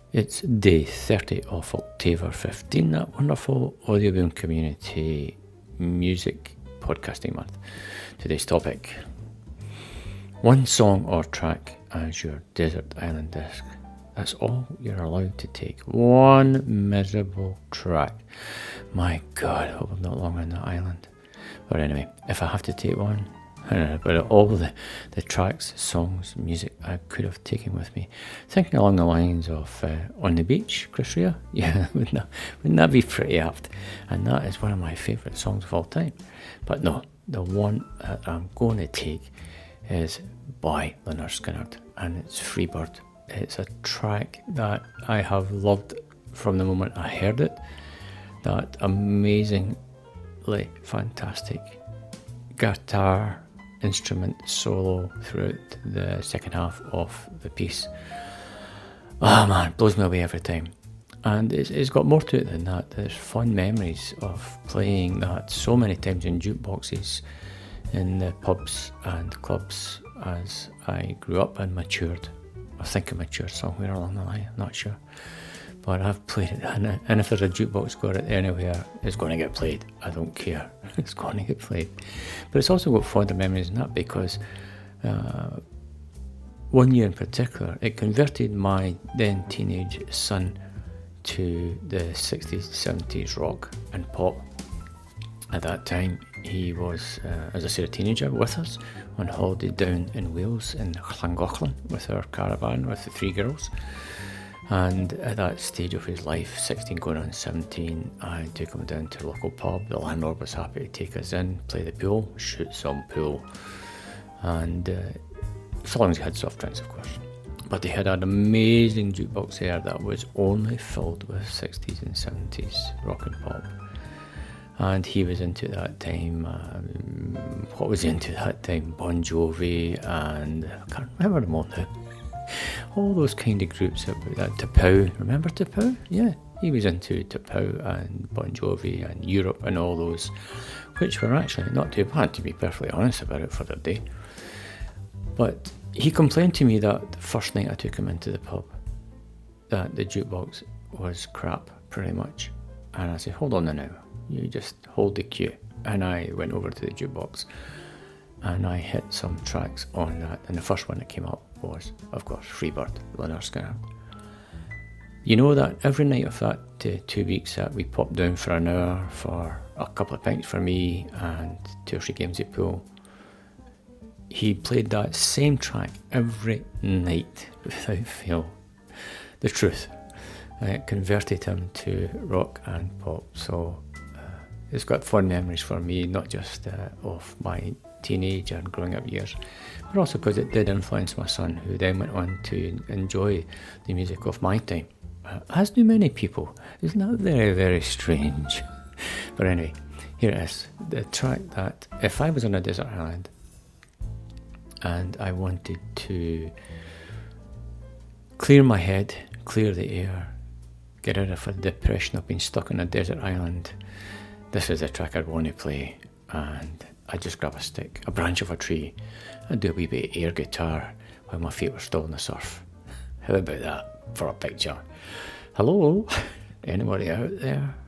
It's day 30 of October 15, that wonderful Audioboom Community Music Podcasting Month. Today's topic: one song or track as your desert island disc. That's all you're allowed to take. One miserable track. My God, I hope I'm not long on that island. But anyway, if I have to take one, but all the tracks, songs, music I could have taken with me. Thinking along the lines of On the Beach, Chris Rea. Yeah, wouldn't that be pretty apt? And that is one of my favourite songs of all time. But no, the one that I'm going to take is by Lynyrd Skynyrd, and it's Freebird. It's a track that I have loved from the moment I heard it. That amazingly fantastic guitar instrument solo throughout the second half of the piece. Oh man, blows me away every time. And it's got more to it than that. There's fond memories of playing that so many times in jukeboxes, in the pubs and clubs as I grew up and matured. I think I matured somewhere along the line, not sure. But I've played it, and if there's a jukebox got it anywhere, it's going to get played. I don't care. It's going to get played. But it's also got fonder memories in that because one year in particular, it converted my then teenage son to the 60s, 70s rock and pop. At that time, he was, as I said, a teenager with us on holiday down in Wales in Llangollen with our caravan with the three girls. And at that stage of his life, 16 going on 17, I took him down to a local pub. The landlord was happy to take us in, play the pool, shoot some pool. And so long as he had soft drinks, of course. But they had an amazing jukebox there that was only filled with 60s and 70s rock and pop. And he was into that time, what was he into that time? Bon Jovi, and I can't remember them all now. All those kind of groups, that Tapau, remember Tapau? Yeah, he was into Tapau and Bon Jovi and Europe and all those, which were actually not too bad, to be perfectly honest about it, for the day. But he complained to me that the first night I took him into the pub, that the jukebox was crap, pretty much. And I said, hold on now, you just hold the cue. And I went over to the jukebox and I hit some tracks on that, and the first one that came up was, of course, Freebird, Lynyrd Skynyrd. You know that every night of that 2 weeks that we popped down for an hour for a couple of pints for me and 2 or 3 games of pool, he played that same track every night without fail. The truth. It converted him to rock and pop. So it's got fond memories for me, not just of my teenage and growing up years, but also because it did influence my son, who then went on to enjoy the music of my time, as do many people. Isn't that very, very strange? But anyway, here it is, the track that if I was on a desert island and I wanted to clear my head, clear the air, get out of a depression of being stuck on a desert island, this is the track I'd want to play. And I'd just grab a stick, a branch of a tree, and do a wee bit of air guitar while my feet were still in the surf. How about that for a picture? Hello? Anybody out there?